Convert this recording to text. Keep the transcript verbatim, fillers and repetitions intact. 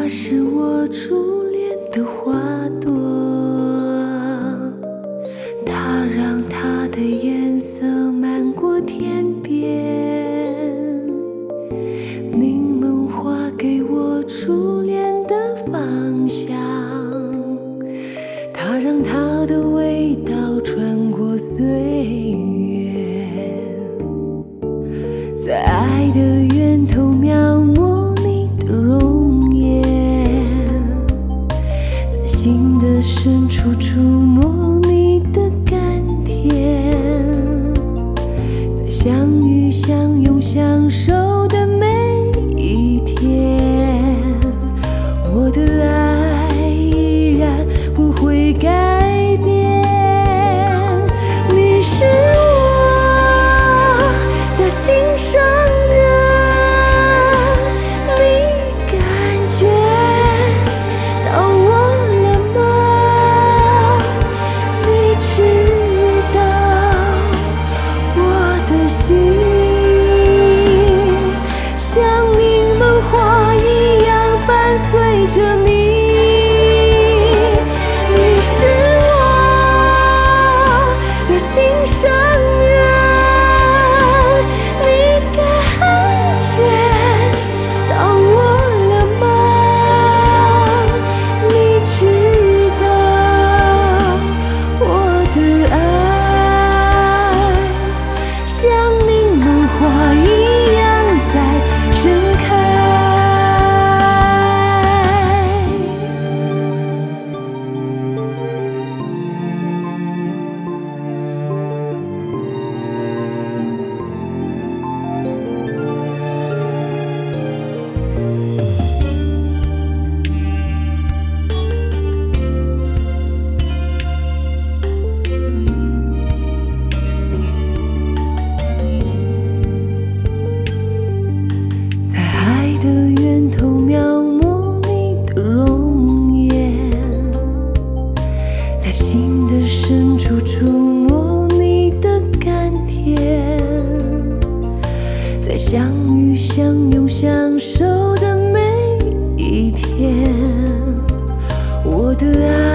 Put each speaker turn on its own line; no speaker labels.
它是我初恋的花朵，它让它的颜色漫过天边。柠檬花给我初恋的芳香，它让它的味道穿过岁月，在爱的源头描摹你的容颜，在心的深处触摸你的甘甜，在相遇相拥相守的每一天，我的爱依然不会改变。你是我的心上人，你感觉到我了吗？你知道我的心像柠檬花一样伴随着你。你是我的心上人，你感觉到我了吗？你知道我的爱像柠檬花一样在盛开。在爱的源头描摹你的容颜，在心的深处触摸你的甘甜，在相遇相拥相守的每一天，我的爱